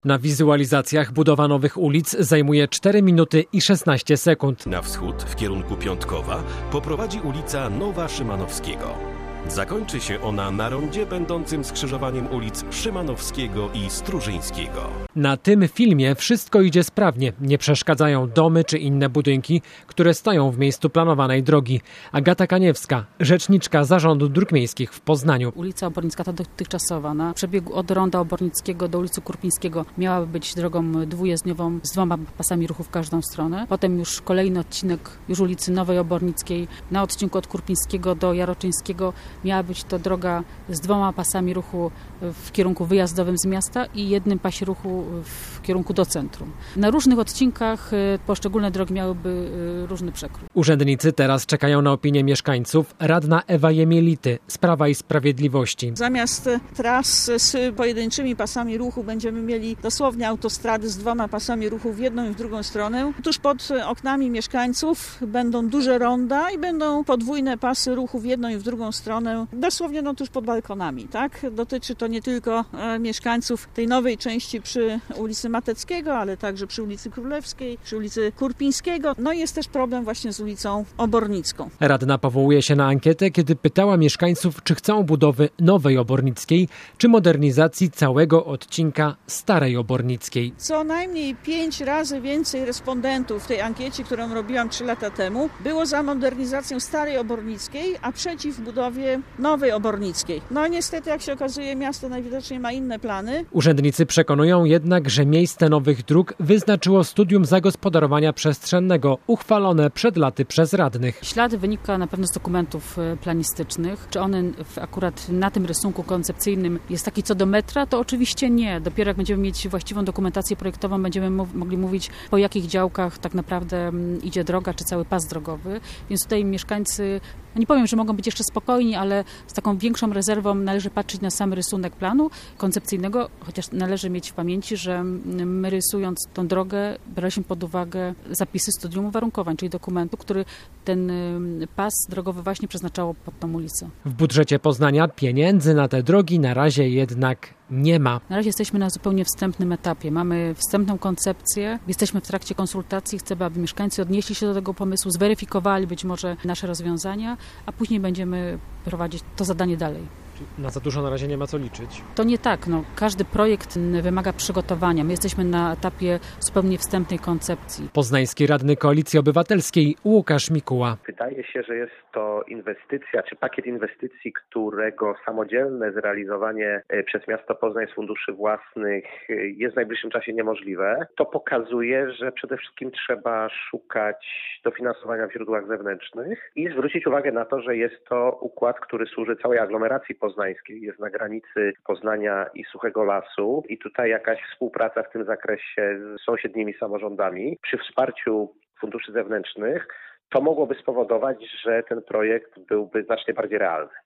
Na wizualizacjach budowa nowych ulic zajmuje 4 minuty i 16 sekund. Na wschód, w kierunku Piątkowa, poprowadzi ulica Nowa Szymanowskiego. Zakończy się ona na rondzie będącym skrzyżowaniem ulic Szymanowskiego i Strużyńskiego. Na tym filmie wszystko idzie sprawnie. Nie przeszkadzają domy czy inne budynki, które stoją w miejscu planowanej drogi. Agata Kaniewska, rzeczniczka Zarządu Dróg Miejskich w Poznaniu. Ulica Obornicka, ta dotychczasowa, na przebiegu od ronda Obornickiego do ulicy Kurpińskiego miałaby być drogą dwujezdniową z 2 pasami ruchu w każdą stronę. Potem już kolejny odcinek już ulicy Nowej Obornickiej na odcinku od Kurpińskiego do Jaroczyńskiego miała być to droga z 2 pasami ruchu w kierunku wyjazdowym z miasta i 1 pasie ruchu w kierunku do centrum. Na różnych odcinkach poszczególne drogi miałyby różny przekrój. Urzędnicy teraz czekają na opinię mieszkańców. Radna Ewa Jemielity z Prawa i Sprawiedliwości. Zamiast tras z pojedynczymi pasami ruchu będziemy mieli dosłownie autostrady z 2 pasami ruchu w jedną i w drugą stronę. Tuż pod oknami mieszkańców będą duże ronda i będą podwójne pasy ruchu w jedną i w drugą stronę. Dosłownie tuż pod balkonami, tak? Dotyczy to nie tylko mieszkańców tej nowej części przy ulicy Mateckiego, ale także przy ulicy Królewskiej, przy ulicy Kurpińskiego. No i jest też problem właśnie z ulicą Obornicką. Radna powołuje się na ankietę, kiedy pytała mieszkańców, czy chcą budowy nowej Obornickiej, czy modernizacji całego odcinka starej Obornickiej. Co najmniej 5 razy więcej respondentów w tej ankiecie, którą robiłam 3 lata temu, było za modernizacją starej Obornickiej, a przeciw budowie nowej Obornickiej. No niestety, jak się okazuje, miasto najwidoczniej ma inne plany. Urzędnicy przekonują jednak, że miejsce nowych dróg wyznaczyło studium zagospodarowania przestrzennego uchwalone przed laty przez radnych. Ślad wynika na pewno z dokumentów planistycznych. Czy on akurat na tym rysunku koncepcyjnym jest taki co do metra? To oczywiście nie. Dopiero jak będziemy mieć właściwą dokumentację projektową, będziemy mogli mówić, po jakich działkach tak naprawdę idzie droga, czy cały pas drogowy. Więc tutaj mieszkańcy, nie powiem, że mogą być jeszcze spokojni, ale z taką większą rezerwą należy patrzeć na sam rysunek planu koncepcyjnego, chociaż należy mieć w pamięci, że my rysując tą drogę braliśmy pod uwagę zapisy studium uwarunkowań, czyli dokumentu, który ten pas drogowy właśnie przeznaczało pod tą ulicę. W budżecie Poznania pieniędzy na te drogi na razie jednak nie ma. Na razie jesteśmy na zupełnie wstępnym etapie. Mamy wstępną koncepcję, jesteśmy w trakcie konsultacji, chcemy, aby mieszkańcy odnieśli się do tego pomysłu, zweryfikowali być może nasze rozwiązania, a później będziemy prowadzić to zadanie dalej. Na za dużo na razie nie ma co liczyć. To nie tak. Każdy projekt wymaga przygotowania. My jesteśmy na etapie zupełnie wstępnej koncepcji. Poznański radny Koalicji Obywatelskiej Łukasz Mikuła. Wydaje się, że jest to inwestycja, czy pakiet inwestycji, którego samodzielne zrealizowanie przez miasto Poznań z funduszy własnych jest w najbliższym czasie niemożliwe. To pokazuje, że przede wszystkim trzeba szukać dofinansowania w źródłach zewnętrznych i zwrócić uwagę na to, że jest to układ, który służy całej aglomeracji poznańskiej, jest na granicy Poznania i Suchego Lasu i tutaj jakaś współpraca w tym zakresie z sąsiednimi samorządami przy wsparciu funduszy zewnętrznych to mogłoby spowodować, że ten projekt byłby znacznie bardziej realny.